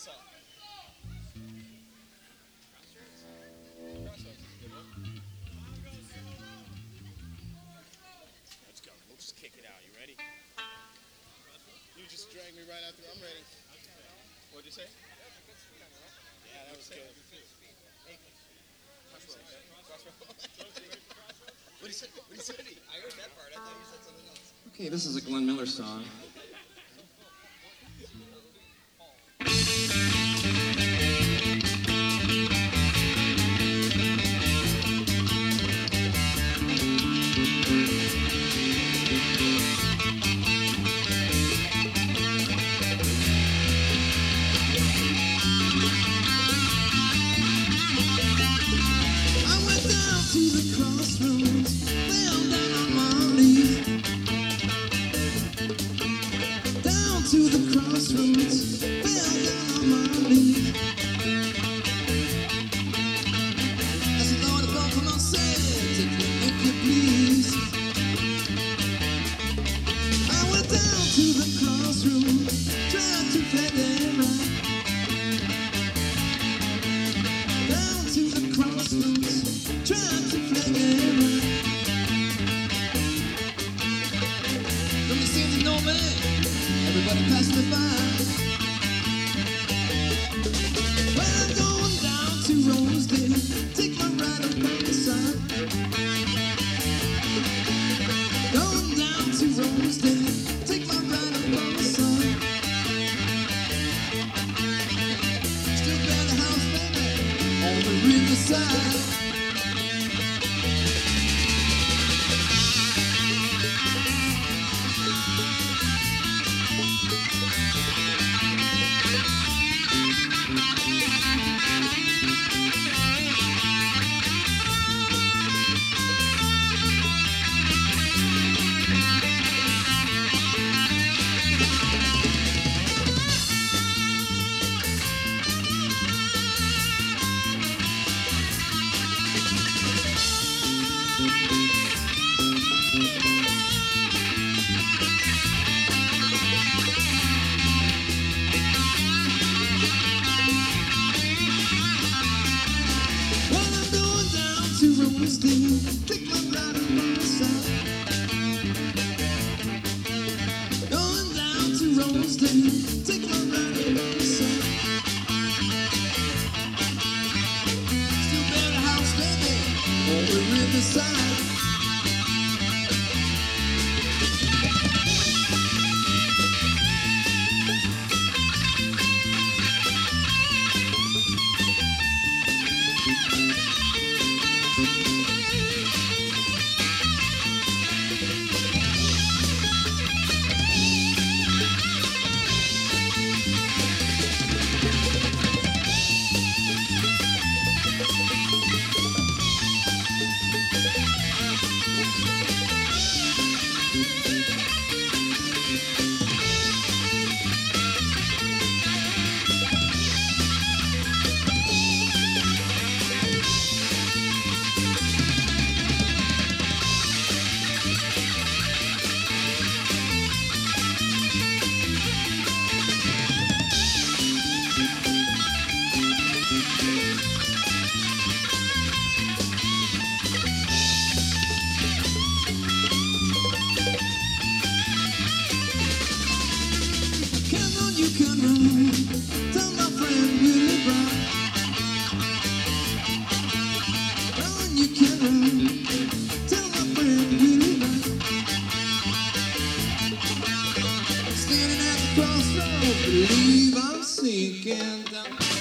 song. Let's go. We'll just kick it out. You ready? You just dragged me right out there. I'm ready. What'd you say? Yeah, that was good. What he said? What he said? I heard that part. I thought you said something else. Okay, this is a Glenn Miller song. To the crossroads, fell down on my knees. I said, Lord, if all for my sins, if you please. I went down to the crossroads, trying to find them right. Down to the crossroads, trying to find them right. Don't you see the no man? Everybody pass me by. Well, I'm going down to Rosedale. Take my ride up on the side. Going down to Rosedale. Take my ride up on the side. Still got a house, baby, on the riverside. Take my ride around the side. Going down to Rosedale. Take my ride around the side. Still got a house, baby, on the riverside. You can run, tell my friend Willie Brown. Run, you can run, tell my friend Willie Brown. Standing at the crossroads, believe I'm sinking down.